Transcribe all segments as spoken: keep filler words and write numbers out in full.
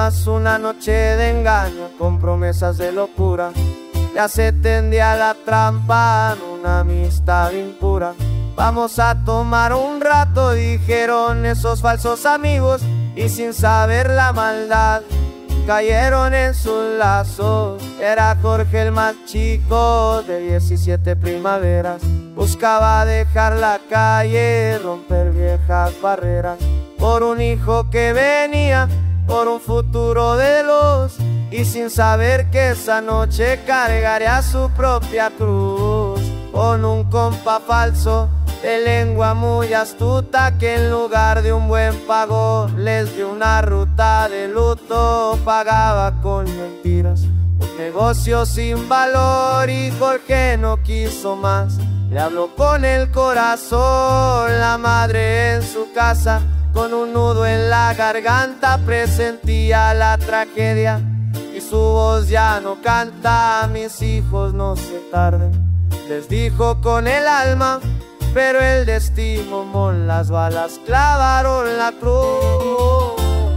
más una noche de engaño con promesas de locura. Ya se tendía la trampa en una amistad impura. Vamos a tomar un rato, dijeron esos falsos amigos, y sin saber la maldad cayeron en sus lazos. Era Jorge el más chico de diecisiete primaveras. Buscaba dejar la calle, romper viejas barreras, por un hijo que venía, por un futuro de luz, y sin saber que esa noche cargaría su propia cruz. Con un compa falso de lengua muy astuta, que en lugar de un buen pago les dio una ruta de luto. Pagaba con mentiras, un negocio sin valor, y Jorge no quiso más. Le habló con el corazón. La madre en su casa, con un nudo en la garganta, presentía la tragedia, y su voz ya no canta. Mis hijos no se tarden, les dijo con el alma, pero el destino, mon, las balas clavaron la cruz.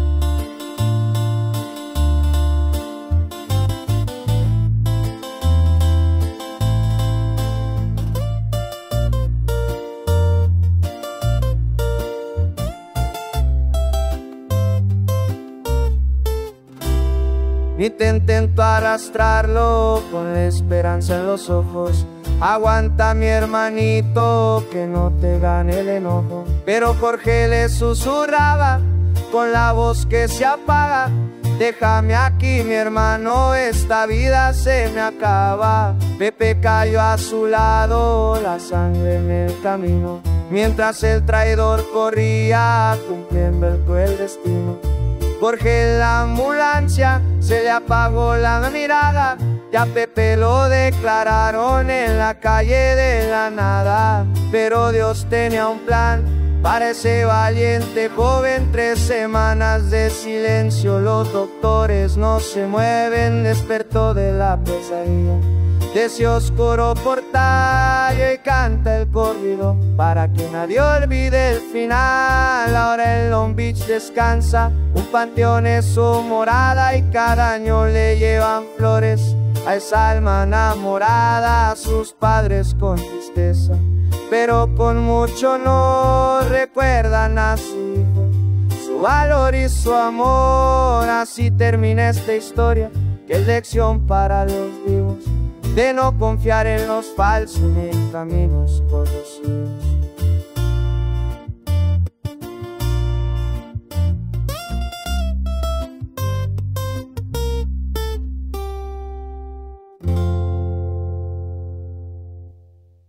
Ni te intento arrastrarlo con la esperanza en los ojos. Aguanta, mi hermanito, que no te gane el enojo. Pero Jorge le susurraba con la voz que se apaga: déjame aquí, mi hermano, esta vida se me acaba. Pepe cayó a su lado, la sangre en el camino, mientras el traidor corría cumpliendo el cruel destino. Jorge en la ambulancia se le apagó la mirada, y a Pepe lo declararon en la calle de la nada. Pero Dios tenía un plan para ese valiente joven. Tres semanas de silencio, los doctores no se mueven. Despertó de la pesadilla de ese oscuro portal, y canta el corrido para que nadie olvide el final. Ahora en Long Beach descansa, un panteón es su morada, y cada año le llevan flores a esa alma enamorada. A sus padres con tristeza, pero con mucho honor, recuerdan a su hijo, su valor y su amor. Así termina esta historia, que es lección para los vivos, de no confiar en los falsos ni en caminos corrosivos.